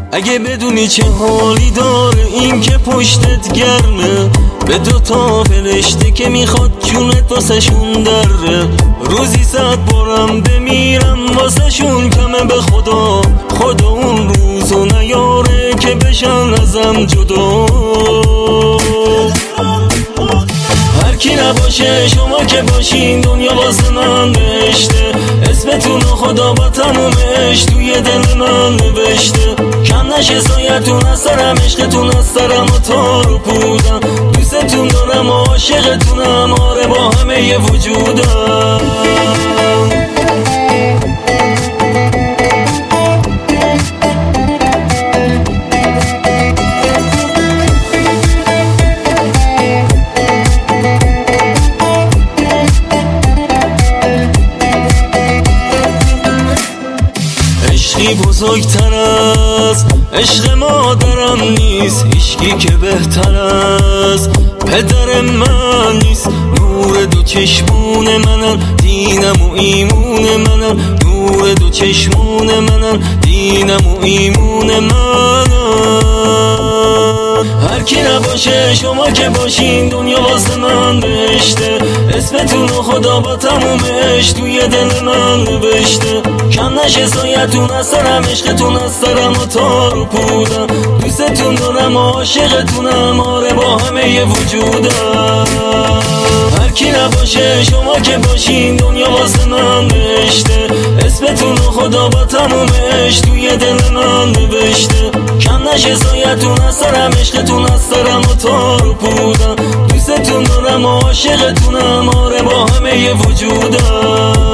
اگه بدونی چه حالی داره این که پشتت گرمه، به دوتا فرشته که میخواد جونت واسه شون دره. روزی 100 بارم بمیرم واسه شون کمه، به خدا خدا اون روزو نیاره که بشن ازم جدا. هر کی نباشه شما که باشین دنیا واسه من بهشته. اسمتون خدا با تمومش توی دل من نوشته. کم نشه سایتون از سرم، عشقتون از سرم و تار و پودم. دوستتون دارم و عاشقتونم، آره با همه ی وجودم. عشقی بزرگتر از عشق مادرم نیست، هیچکی که بهتر از پدر من نیست. نور دو چشمون منن، دینم و ایمون منن. نور دو چشمون منن، دینم و ایمون منن. هر کی نباشه شما که باشین دنیا واسه من بهشته. اسمتون خدا با تمومش توی دل من نوشته. کم نشه سایتون از سرم، عشقتون از سرم و تار و پودم. دوستتون دارم و عاشقتونم، آره با همه ی وجودم. هر کی نباشه شما که باشین دنیا واسه من بهشته. اسمتون خدا با تمومش توی دل من نوشته. کم نشه سایتون از سرم، عشقتون از سرم و تار و پودم. دوستتون دارم و عاشقتونم، آره با همه ی وجودم.